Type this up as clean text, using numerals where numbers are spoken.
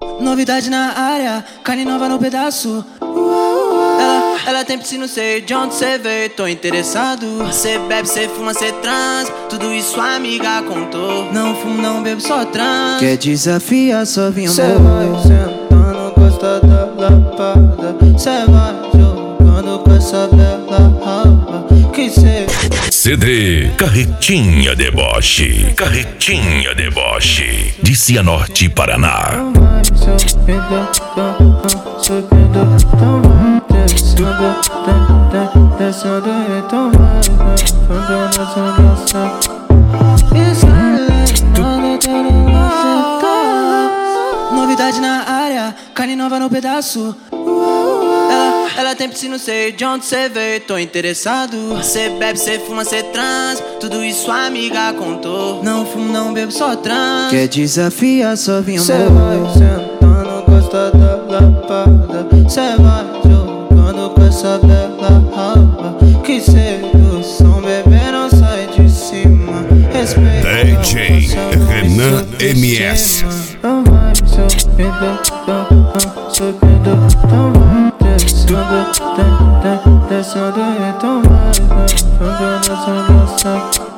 Novidade na área, carne nova no pedaço. Ela tem piscina, não sei de onde cê veio, tô interessado. Cê bebe, cê fuma, cê trans, tudo isso a amiga contou. Não fumo, não bebo, só trans. Quer desafiar, só vinha cê vai sentando, gosta da lapada. Cê vai jogando com essa bela raba que cê... CD Carretinha Deboche. Carretinha Deboche. De Cianorte, Paraná. Descendo, então novidade na área, carne nova no pedaço. Ela tem piscina, não sei de onde cê veio, tô interessado. Cê bebe, cê fuma, cê trans, tudo isso a amiga contou. Não fumo, não bebo, só trans. Quer desafiar, só vinha cê vai sentando, gosta da lapada. Cê vai jogando com essa bela raba que sedução, bebê não sai de cima. Respeita DJ Renan MS. Então vai subindo, então vai descendo, então vai nessa dança.